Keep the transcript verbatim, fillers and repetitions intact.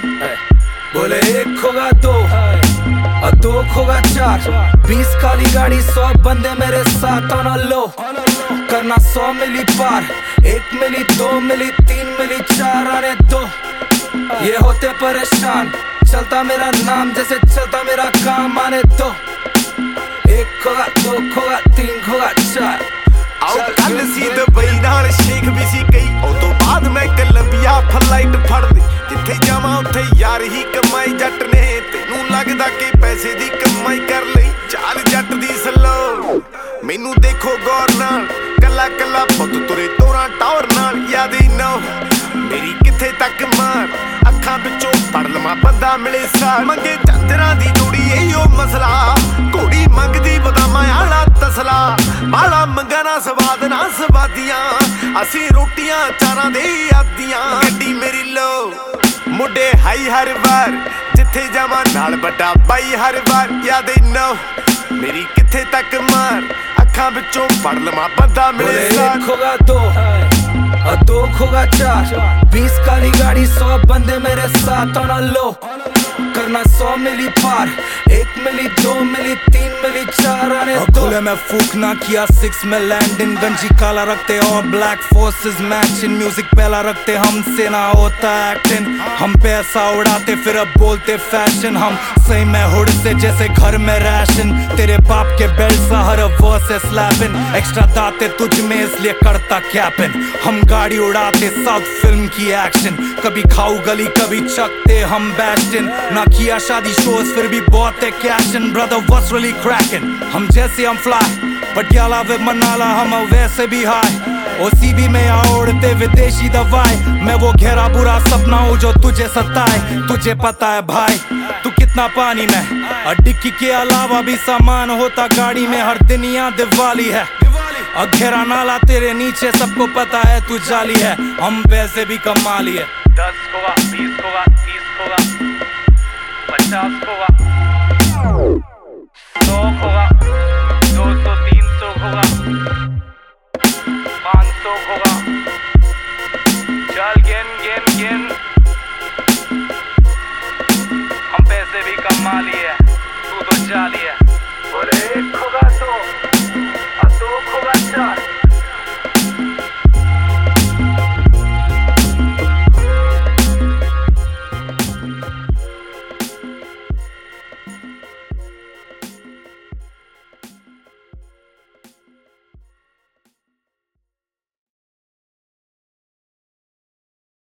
बोले एक खोगा दो और दो खोगा चार, बीस काली गाड़ी सौ बंदे मेरे साथ ऑन लो, करना सौ मिली पार, एक मिली दो मिली तीन मिली चार आने दो, ये होते परेशान, चलता मेरा नाम जैसे चलता मेरा काम आने दो, एक खोगा दो खोगा तीन खोगा चार। आओ कल सी दुबई नाल शेख भी सी कई, ओ तो बाद मैं कोलंबिया फ्लाइट फड़ ली, जिथे जावां उत्थे यार ही कमाई जट ने, तेनू लगदा कि पैसे दी कमाई कर लई, चाल जट दी सलो मैनू देखो गौर नाल, कला कला पुत तुरे तोरा टौर नाल, याद ही ना मेरी किथे तक मार, अखां विचों पड़ लवां बंदा मिले सार, मंगे चादरां दी जोड़ी एहो मसला, घोड़ी मंगदी बदामां आला तसला, माला मंगना स्वाद ना स्वादियां, असी रोटियां चारां दे आदियां, गड्डी मेरी लो मुंडे हाई हर बार, जिथे जावां नाल बड़ा बाई हर बार, याद ना मेरी किथे तक मार, अखां विचों पड़ लवां बंदा मिले सार। एक खोगा दो और दो खोगा चार, बीस काली गाड़ी सौ बंदे मेरे साथ ऑन लो, करना सौ मिली पार, एक मिली दो मिली तीन मिली चार आने दो, खुले में फूक ना किया सिक्स में लैंडिंग, गंजी काला रखते और ब्लैक फोर्सेस मैचिंग, म्यूजिक पहला रखते हमसे ना होता एक्टिंग, हम पैसा उड़ाते फिर अब बोलते फैशन, हम सही में हुड से जैसे घर में राशन, तेरे बाप के बेल्ट सा हर वर्स स्लैपिंग, एक्स्ट्रा दाते तुझ में इसलिए करता कैपिन, हम गाड़ी उड़ाते साउथ फिल्म की एक्शन, कभी खाऊ गली कभी चकते हम बैस्टिन, ना किया शादी शोज फिर भी बहुत है कैशन, ब्रदर व्हाट्स रियली क्रैकिंग, हम जैसे हम फ्लाई पटियाला वे मनाला हम वैसे भी हाई, ओसीबी में उड़ते विदेशी दवाई, मैं वो घेरा बुरा सपना हूँ जो तुझे सताए, तुझे पता है भाई तू कितना पानी में, और डिक्की के अलावा भी सामान होता गाड़ी में, हर दिन यहाँ दिवाली है और घेरा नाला तेरे नीचे, सबको पता है तू जाली है, हम पैसे भी कमा लिए, दस खोगा बीस खोगा तीस खोगा पचास खोगा सौ खोगा दो सौ तीन सौ खोगा पाँच सौ खोगा, चल गेन गेन गेन, हम पैसे भी कमा लिए, तू तो जाली है। बोले एक खोगा दो